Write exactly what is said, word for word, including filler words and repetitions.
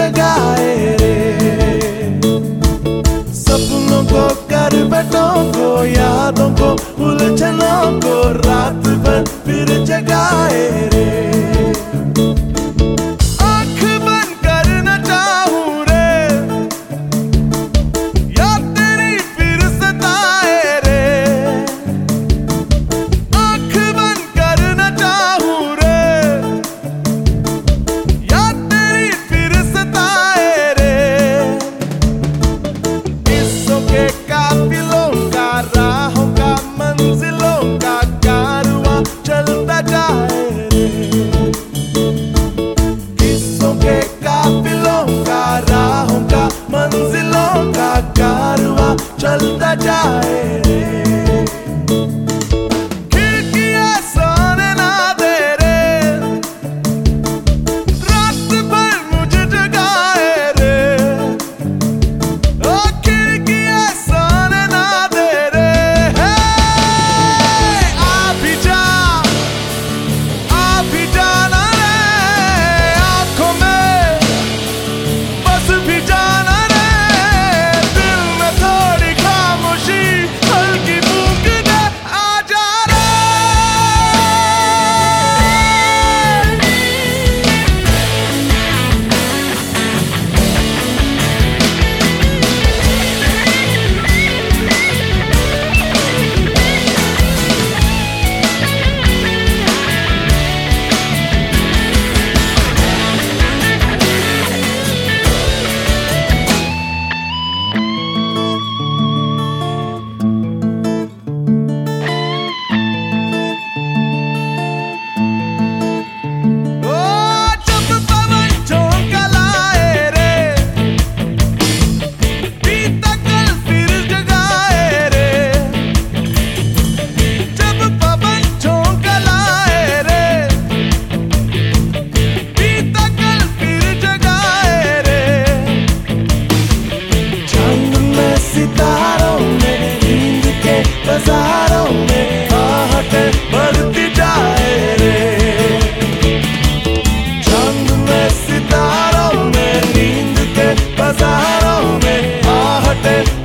जगाए रे। सपनों को, करवटों को, यादों को, उलझनों को रात भर फिर जगाए रे। आँख बंद करना चाहूं रे, याद तेरी फिर सताए रे। आँख बंद करना चाहूं रे, याद तेरी फिर सताए रे। किस्सों के काफिलों का, राहों का, मंजिलों का कारवां चलता जाए रे। किस्सों के काफिलों का, राहों का, मंजिलों का कारवां चलता जाए रे। खिड़कियां सोने ना दे रे, रात भर मुझे जगाए रे। ओ खिड़कियां सोने ना दे रे। हे, आ भी जा, आ भी जाना रे। आँखों में बस भी जाना रे। दिल में थोड़ी खामोशी, हल्की फूंक दे, आ जा रे। ओ जब पवन झोंका लाए रे, बीता कल फिर जगाए रे। जब पवन झोंका लाए रे, बीता कल फिर जगाए रे। चांद में, सितारों में, नींद के बाजारों में आहटें बढ़ती जाए रे। चांद में, सितारों में, नींद के बाजारों में आहटें